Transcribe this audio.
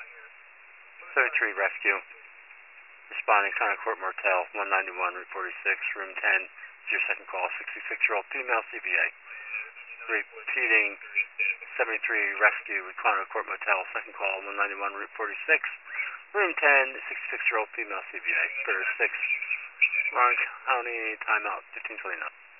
73 Rescue. Responding Concord Motel, 191 Route 46, room 10. Is your second call, 66-year-old female CVA. Repeating 73 Rescue with Concord Motel, second call, 191 Route 46, room 10, 66-year-old female CVA. 36, Lawrence County, timeout, 1529.